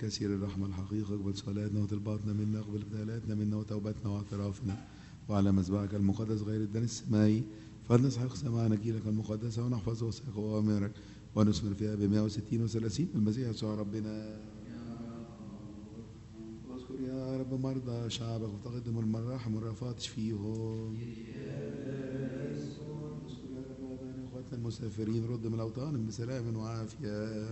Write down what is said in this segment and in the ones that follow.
كثير الرحمة الحقيقة اقبل صلاتنا وطلباتنا منا، اقبل ابتهالاتنا منا وتوبتنا واعترافنا، وعلى مذبحك المقدس غير الدنس السمائي فلنسحق سماع نجيلك المقدسة ونحفظ وثائق أوامرك ونثمر فيها ب160 و30 المسيح يسوع ربنا. اذكر يا رب مرضى شعبك وتقدم المراحم والرافات تشفيهم. اذكر يا رب ابائنا اخواتنا المسافرين رد من اوطانهم بسلام وعافيه.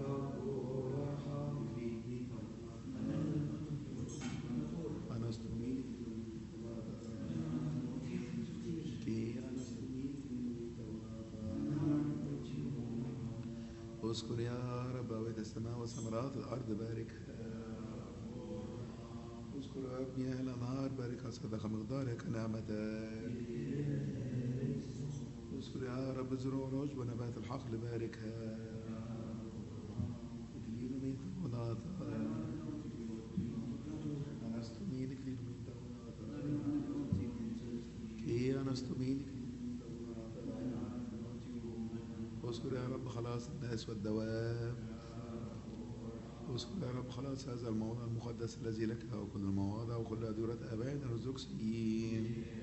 اذكر يا رب أويت السماء وثمرات الأرض باركها. اذكر يا رب مياه الأنهار باركها صدق مقدارها كنعمتك. اذكر يا رب زروع العشب ونبات الحقل باركها. اكليل من تبوناتا أنستمين اكليل من تبوناتا كي أنستمين اكليل من تبوناتا. اذكر يا رب خلاص الناس والدواب. اذكر يا رب خلاص هذا الموضع المقدس الذي لك وكل المواضع وكل أدورة آبائنا الأرثوذكسيين.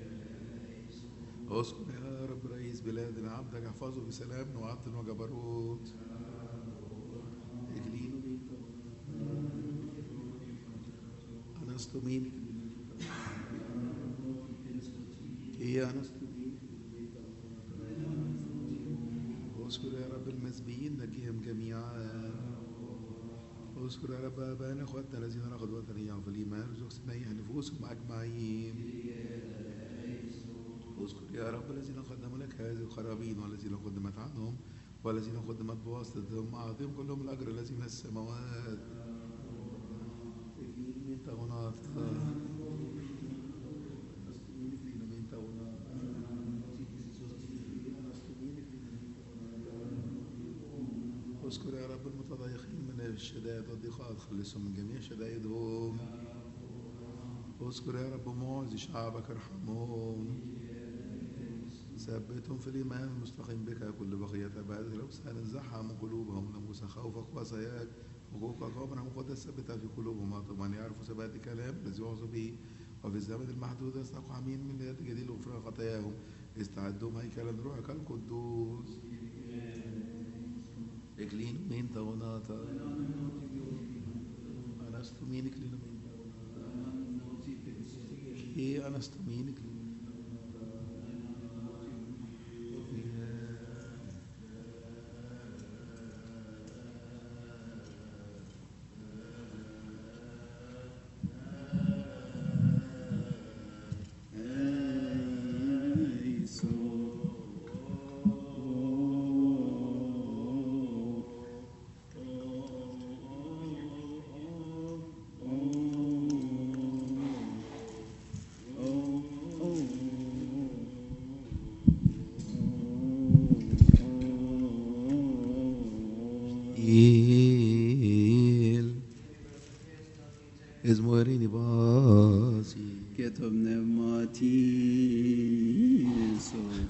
اذكر يا رب رئيس بلادنا عبدك احفظه بسلام وعدل وجبروت. اكليل أنستمين كي أنستمين. اذكر يا رب المسبيين نجيهم جميعا. اذكر يا رب ابائنا اخواتنا الذين رغدوا وثنيا في الايمان ارزق سنيح نفوسهم اجمعين. اذكر يا رب الذين قدموا لك هذه القرابين والذين قدمت عنهم والذين قدمت بواسطتهم اعطهم كلهم الاجر الذي من السماوات. من تغنات اذكر يا رب المتضايقين من الشدائد والضيقات خلصهم من جميع شدائدهم. اذكر يا رب معز شعبك ارحمهم. ثبتهم في الإيمان المستقيم بك كل بقية عبادك الأوثان زحم قلوبهم ناموس خوفك وصاياك حقوقك وأمرك مقدس ثبتها في قلوبهم طبعا يعرفوا ثبات كلام الذي يعظوا به وفي الزمن المحدود يستحقوا عمين من يد جديد غفران خطاياهم استعدهم هيكلا روحك القدوس. اكلين من توناتا أنستمين اكلين من توناتا كي أنستمين اكلين Esmorini basi. Ketom pneumati.